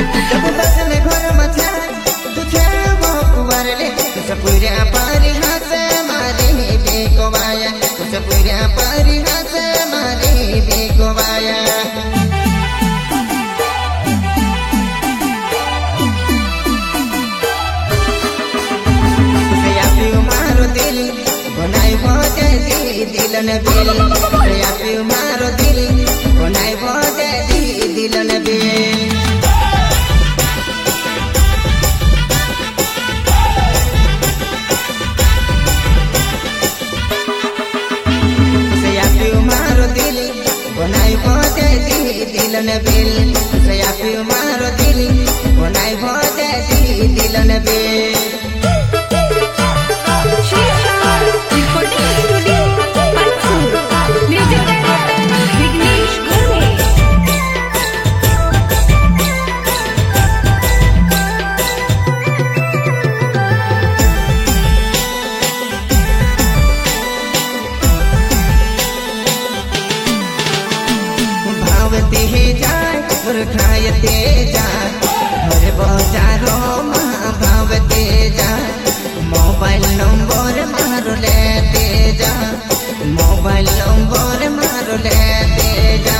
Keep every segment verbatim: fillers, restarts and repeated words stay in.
जब बसने घर मचा तुझे वो कुवारले तुझे पूरे पारी हाथ मारे बेगवाया तुझे पूरे पारी हाथ मारे बेगवाया तुझे यापी मारो दिल बनाई बोझे दिलन बिल तुझे यापी मारो दिल बनाई बोझे दिलन बिल बनाई भोजे दिलन बिल सयापी मारो दिल बनाई भोजे दिलन बिल खायते जा हर बाजारो माँ भावते जा मोबाइल नंबर मारो लेते जा मोबाइल नंबर मारो लेते जा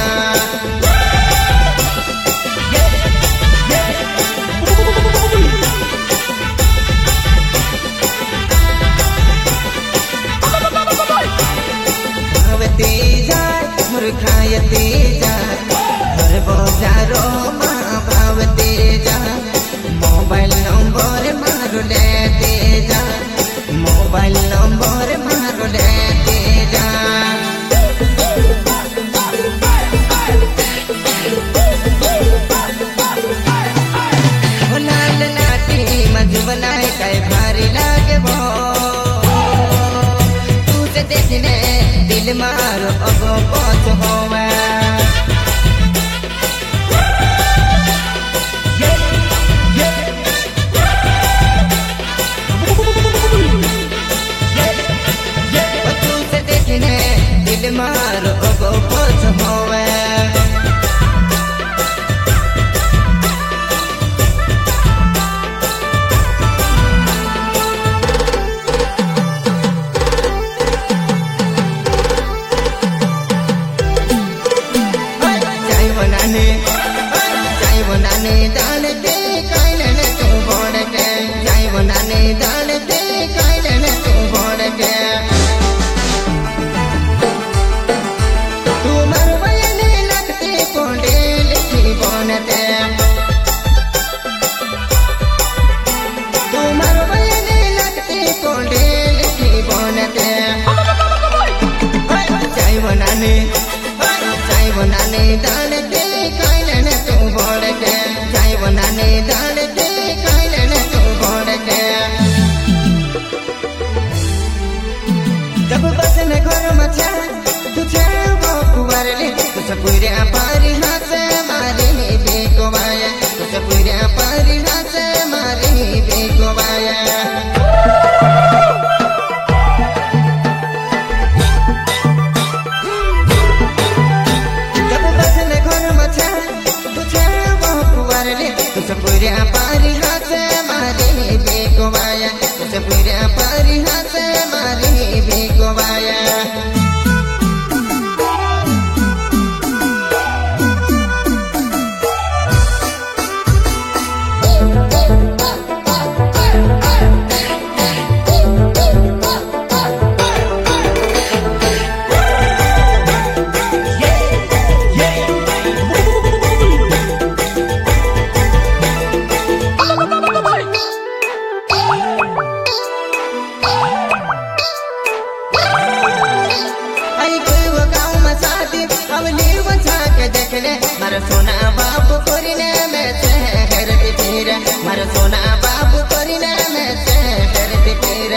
भावते जा हर खायते जा बाजारो माँ भावते जा मोबाइल नंबर मारो लेते जा मोबाइल नंबर मारो लेते जा लाल लाटी मज बनाए कई भारी लागे वो तुझे देखने दिल मारो अब पहुँच होवे दिल मारो गो कुछ होवे चाय बनाने चाय बनाने दाल दे कायने ने तू बोड़ के चाय बनाने दाल दे कायने ने तू बोड़ के चाय बनाने दाल दे कायने ने तू बोड़ के चाय बनाने दाल दे कायने ने तू बोड़ के जब बसने घर मचा तुझे वो कुवारले तुझे पूरे पारी हाथ मारे बेगवाया तुझे पूरे पारी हाथ मारे बेगवाया तुझे पूरे पारी हाथ मारे बेगवाया तुझे पूरे पारी हाथ मारे बेगवाया मारो सोना बाबू कोरिने में से करती फिर मारो सोना बाबू कोरिने में से करती फिर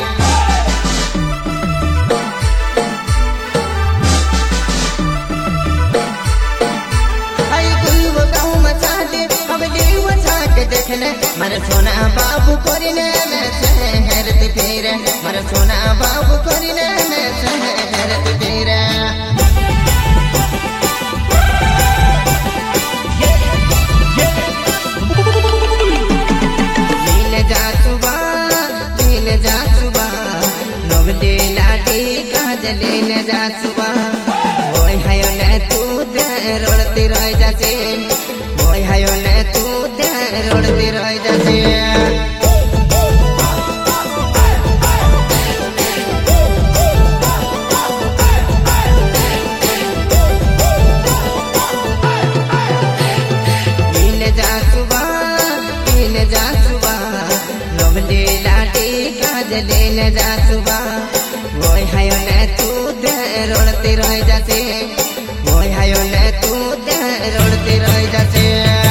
आई कोई वो गाँव मचा दे अब लीव छाके देखने मारो सोना बाबू कोरिने में से करती फिर मारो सोना बाबू कोरिने में से करती फिर लेने जा सुबह ओए हायो ने तू ते रोड़ती रह जासे ओए हायो ने तू ते रोड़ती रह जासे लेने जा सुबह ओए हायो ने तू ते रोड़ती रह जासे ओए हायो ने तू ते रोड़ती रह जासे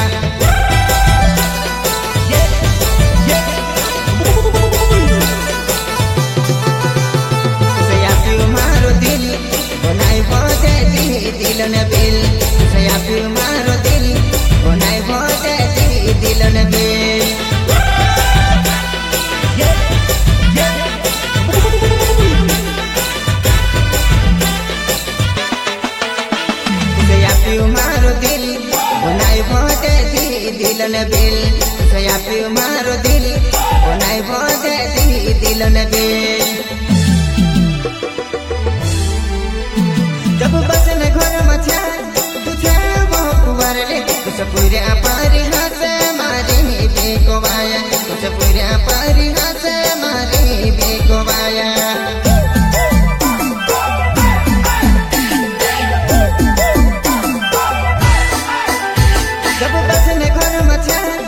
सया पियो मारो दिल बनाई भोजे दी दिल ने बिल सया पियो मारो दिल बनाई भोजे दी दिल ने बिल मारो दिल बनाई भोजे दी दिल ने बिल सया पियो मारो दिल बनाई भोजे दी दिल ने बिल जब बस ने घर मचा तुझे वो कुंवर ले कुछ पूरे पारी हाथ मारे बेको वाया कुछ पूरे पारी हाथ मारे बेको वाया जब बस ने घर मचा